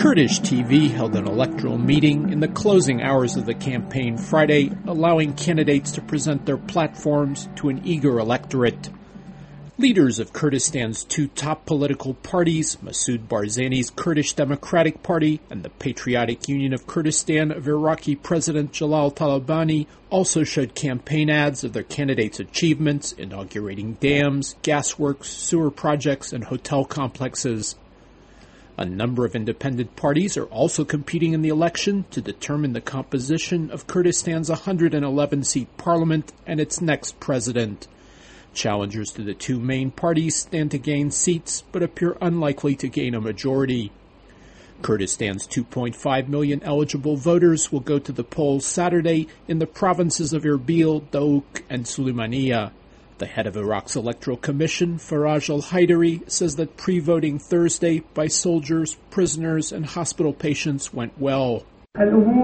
Kurdish TV held an electoral meeting in the closing hours of the campaign Friday, allowing candidates to present their platforms to an eager electorate. Leaders of Kurdistan's two top political parties, Masoud Barzani's Kurdish Democratic Party and the Patriotic Union of Kurdistan of Iraqi President Jalal Talabani, also showed campaign ads of their candidates' achievements, inaugurating dams, gasworks, sewer projects, and hotel complexes. A number of independent parties are also competing in the election to determine the composition of Kurdistan's 111-seat parliament and its next president. Challengers to the two main parties stand to gain seats, but appear unlikely to gain a majority. Kurdistan's 2.5 million eligible voters will go to the polls Saturday in the provinces of Erbil, Douk, and Sulaymaniyah. The head of Iraq's Electoral Commission, Faraj al-Haidari, says that pre-voting Thursday by soldiers, prisoners, and hospital patients went well. He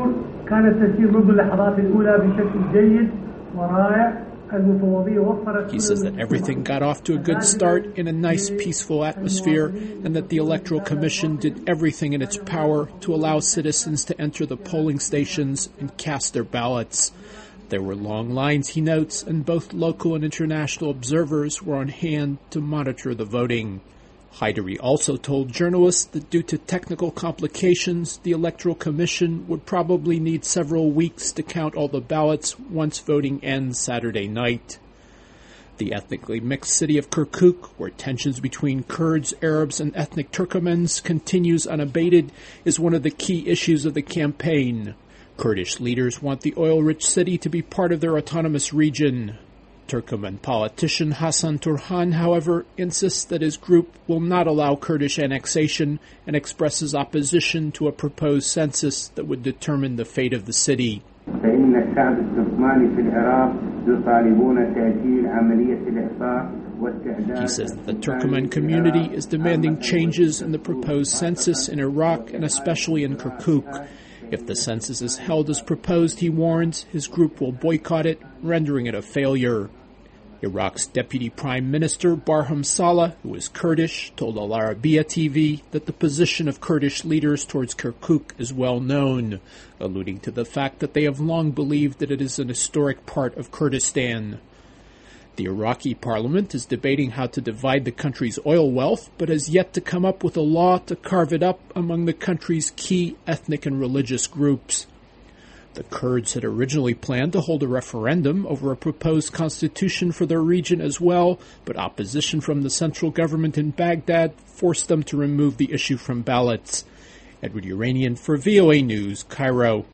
says that everything got off to a good start in a nice, peaceful atmosphere, and that the Electoral Commission did everything in its power to allow citizens to enter the polling stations and cast their ballots. There were long lines, he notes, and both local and international observers were on hand to monitor the voting. Haidari also told journalists that due to technical complications, the Electoral Commission would probably need several weeks to count all the ballots once voting ends Saturday night. The ethnically mixed city of Kirkuk, where tensions between Kurds, Arabs, and ethnic Turkmens continues unabated, is one of the key issues of the campaign. Kurdish leaders want the oil-rich city to be part of their autonomous region. Turkmen politician Hasan Turhan, however, insists that his group will not allow Kurdish annexation and expresses opposition to a proposed census that would determine the fate of the city. He says that the Turkmen community is demanding changes in the proposed census in Iraq and especially in Kirkuk. If the census is held as proposed, he warns, his group will boycott it, rendering it a failure. Iraq's Deputy Prime Minister Barham Saleh, who is Kurdish, told Al Arabiya TV that the position of Kurdish leaders towards Kirkuk is well known, alluding to the fact that they have long believed that it is an historic part of Kurdistan. The Iraqi parliament is debating how to divide the country's oil wealth, but has yet to come up with a law to carve it up among the country's key ethnic and religious groups. The Kurds had originally planned to hold a referendum over a proposed constitution for their region as well, but opposition from the central government in Baghdad forced them to remove the issue from ballots. Edward Uranian for VOA News, Cairo.